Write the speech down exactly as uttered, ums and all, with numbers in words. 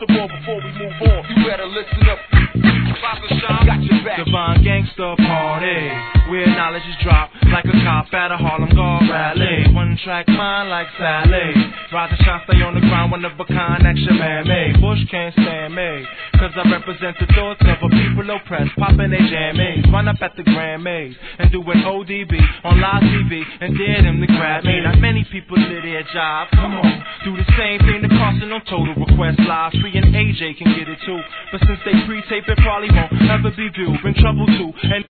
the ball before we move on. You better listen up. Got your back. Divine Gangsta Party, where knowledge is dropped like a cop at a Harlem Guard rally. One track mind like Sally. Rise and shine, stay on the ground, one of a kind, action man-made. Bush can't stand me, cause I represent the thoughts of a people oppressed, popping they jammies. Run up at the Grammys and do an O D B on live T V and dare them to grab me. Not many people did their job, come on. Do the same thing to Carson on Total Request Live. Free and A J can get it too, but since they pre-tape it probably won't ever be viewed. Bring trouble to and